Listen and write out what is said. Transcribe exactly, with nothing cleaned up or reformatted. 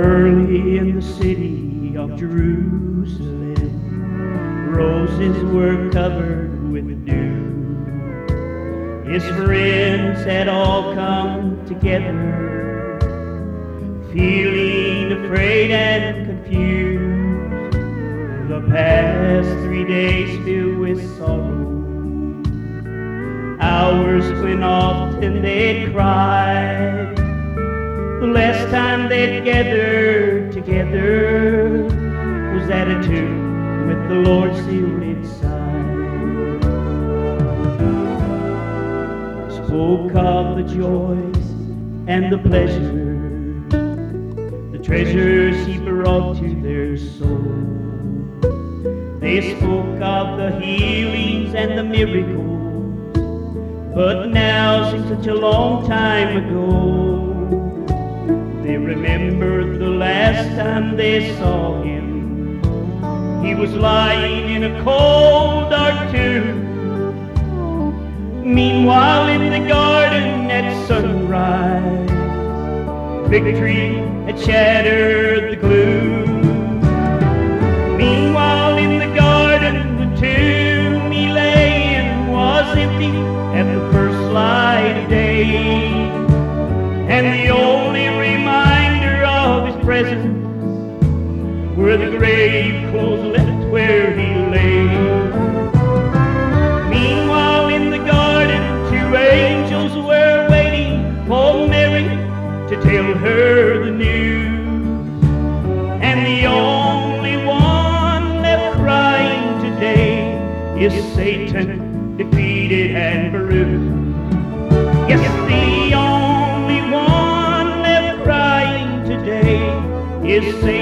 Early in the city of Jerusalem, roses were covered with dew. His friends had all come together, feeling afraid and confused. The past three days filled with sorrow, hours when often they'd cried. The last time they'd gathered together was at a tomb with the Lord sealed inside. Spoke of the joys and the pleasures, the treasures he brought to their soul. They spoke of the healings and the miracles, but now seems such a long time ago. They remembered the last time they saw him. He was lying in a cold, dark tomb. Meanwhile in the garden at sunrise, victory had shattered the gloom. Meanwhile in the garden, the tomb he lay in was empty at the first light of day. And the only reminder of his presence were the grave clothes left where he lay. Meanwhile in the garden, two angels were waiting for Mary to tell her the news. And the only one left crying today is Satan, defeated and bruised. Yes, the only one left crying today is Satan,